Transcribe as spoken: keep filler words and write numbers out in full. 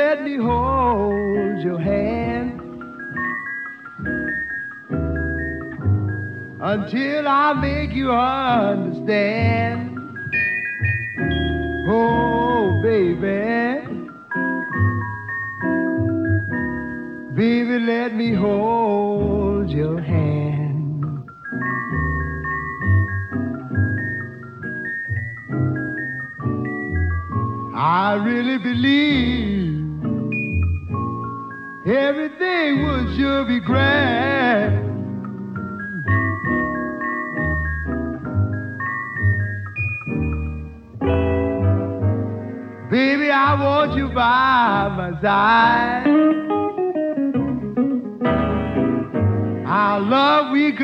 let me hold your hand until I make you understand. Oh, baby, baby, let me hold your hand. I really believe everything would sure be grand. Baby, I want you by my side. Our love we could